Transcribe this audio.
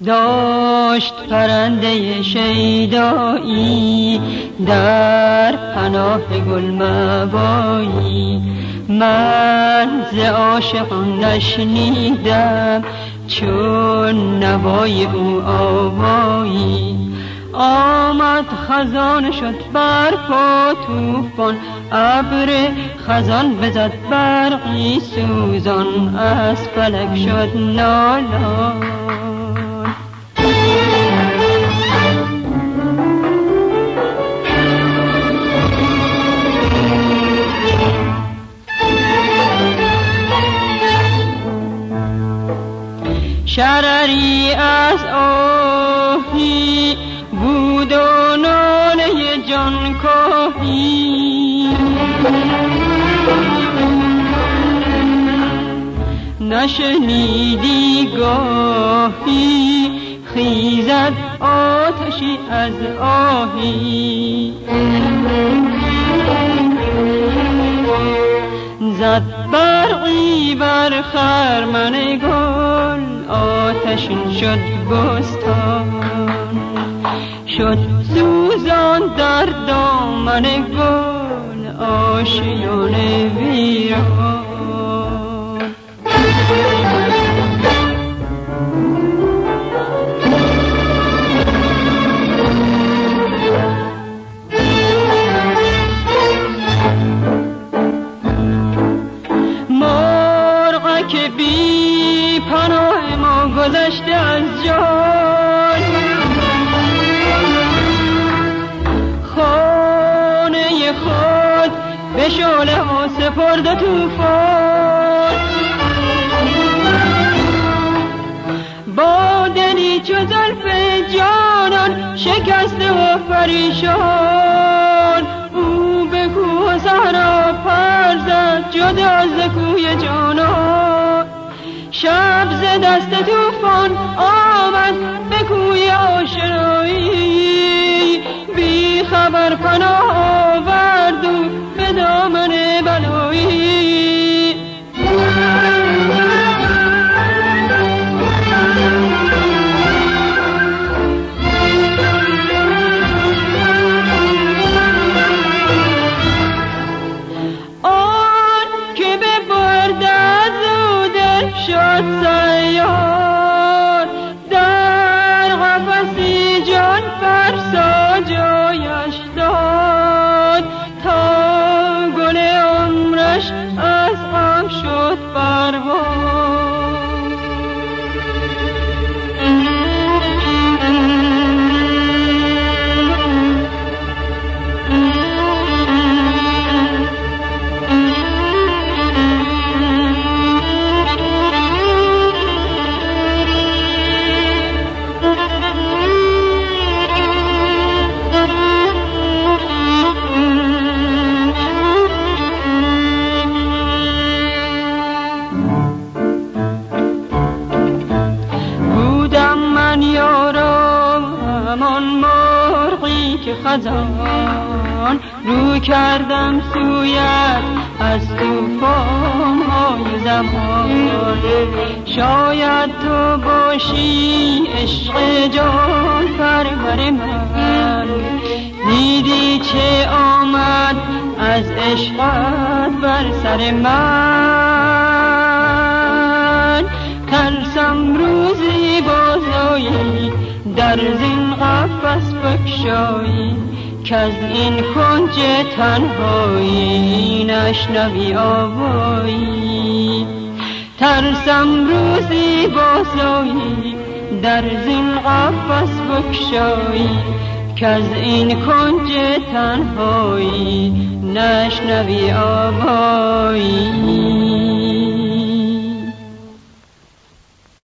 داشت پرنده شیدایی در پناه گل مبایی. من ز عاشقان نشنیدم چون نوای او آوایی. آمد خزان شد برپا طوفان، ابر خزان بزد برقی سوزان، از فلک شد نالان. شرری از آهی بود و ناله جان کاهی، نشنیدی گاهی خیزد آتشی از آهی. زد برقی بر خرمن گل، آتشین شد بستان، شد سوزان در دامن گل آشیان ویران. مرغک بی پناه ما گذشته از جان، خانه خود به شعله ها سپرد طوفان. با دلی چو زلف جانان شکسته و پریشان، او به کوه و صحرا پر زد جدا ز کوی جانان. شب ز دست طوفان آمد به کوی آشنایی، بی خبر پناه آورد و به دامن بلایی. شد سیار در قفسی جان فرسا جایش داد، تا گل عمرش از غم شد پروان. خزان رو کردم سویت از طوفان های زمان، شاید تو باشی عشق جان پرور من. دیدی چه آمد از عشقت بر سر من، ترسم روزی بازایی در زین قفس بکشایی، کز این کنج تنهایی نشنوی آوایی. ترسم روزی بازایی در زین قفس بکشایی، کز این کنج تنهایی نشنوی آوایی.